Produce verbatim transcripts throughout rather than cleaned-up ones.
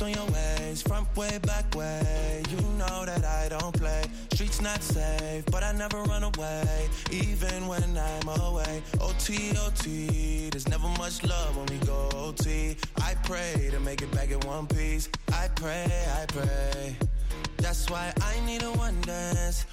on your ways, front way, back way. You know that I don't play. Streets not safe, but I never run away, even when I'm away. O T, O T, there's never much love when we go O T. I pray to make it back in one piece. I pray, I pray. That's why I need a one dance.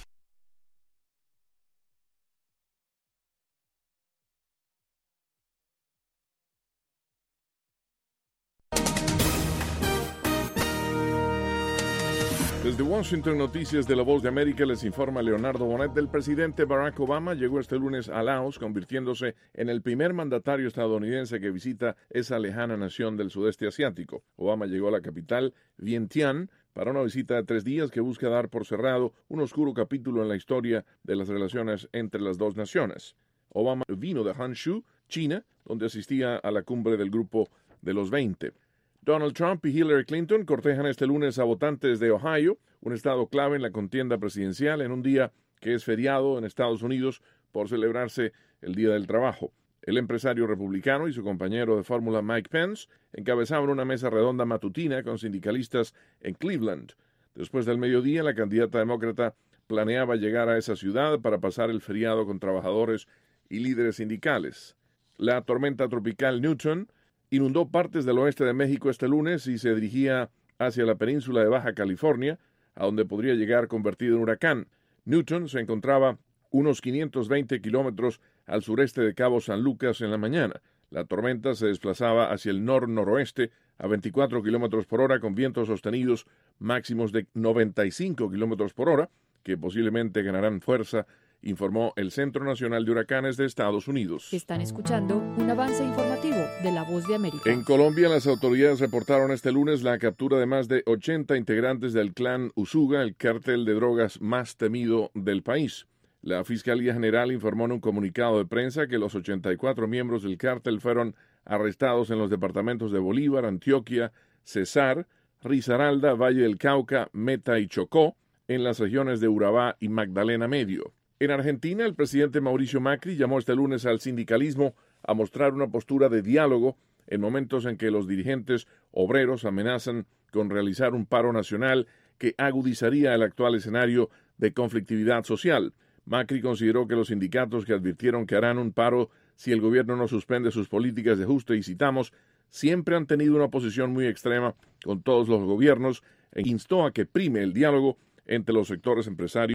Desde Washington, Noticias de La Voz de América, les informa Leonardo Bonet. El presidente Barack Obama llegó este lunes a Laos, convirtiéndose en el primer mandatario estadounidense que visita esa lejana nación del sudeste asiático. Obama llegó a la capital, Vientiane, para una visita de tres días que busca dar por cerrado un oscuro capítulo en la historia de las relaciones entre las dos naciones. Obama vino de Hangzhou, China, donde asistía a la cumbre del Grupo de los veinte. Donald Trump y Hillary Clinton cortejan este lunes a votantes de Ohio, un estado clave en la contienda presidencial, en un día que es feriado en Estados Unidos por celebrarse el Día del Trabajo. El empresario republicano y su compañero de fórmula Mike Pence encabezaban una mesa redonda matutina con sindicalistas en Cleveland. Después del mediodía, la candidata demócrata planeaba llegar a esa ciudad para pasar el feriado con trabajadores y líderes sindicales. La tormenta tropical Newton inundó partes del oeste de México este lunes y se dirigía hacia la península de Baja California, a donde podría llegar convertido en huracán. Newton se encontraba unos quinientos veinte kilómetros al sureste de Cabo San Lucas en la mañana. La tormenta se desplazaba hacia el nor-noroeste a veinticuatro kilómetros por hora con vientos sostenidos máximos de noventa y cinco kilómetros por hora, que posiblemente ganarán fuerza, informó el Centro Nacional de Huracanes de Estados Unidos. Están escuchando un avance informativo de La Voz de América. En Colombia, las autoridades reportaron este lunes la captura de más de ochenta integrantes del clan Usuga, el cártel de drogas más temido del país. La Fiscalía General informó en un comunicado de prensa que los ochenta y cuatro miembros del cártel fueron arrestados en los departamentos de Bolívar, Antioquia, Cesar, Risaralda, Valle del Cauca, Meta y Chocó, en las regiones de Urabá y Magdalena Medio. En Argentina, el presidente Mauricio Macri llamó este lunes al sindicalismo a mostrar una postura de diálogo en momentos en que los dirigentes obreros amenazan con realizar un paro nacional que agudizaría el actual escenario de conflictividad social. Macri consideró que los sindicatos que advirtieron que harán un paro si el gobierno no suspende sus políticas de ajuste, y citamos, siempre han tenido una posición muy extrema con todos los gobiernos, e instó a que prime el diálogo entre los sectores empresarios